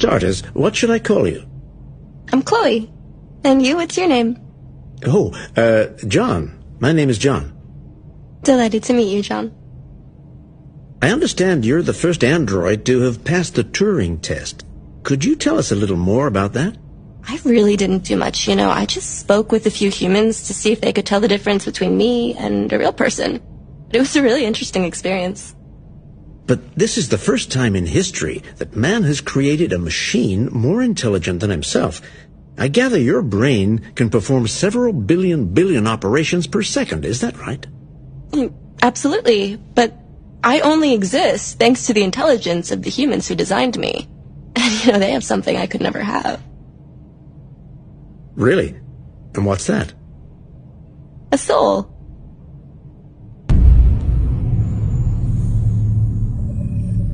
starters, what should I call you? I'm Chloe. And you, what's your name? Oh, John. My name is John. Delighted to meet you, John. I understand you're the first android to have passed the Turing test. Could you tell us a little more about that? I really didn't do much, I just spoke with a few humans to see if they could tell the difference between me and a real person. It was a really interesting experience. But this is the first time in history that man has created a machine more intelligent than himself. I gather your brain can perform several billion operations per second. Is that right? Absolutely. But I only exist thanks to the intelligence of the humans who designed me. And, they have something I could never have. Really? And what's that? A soul.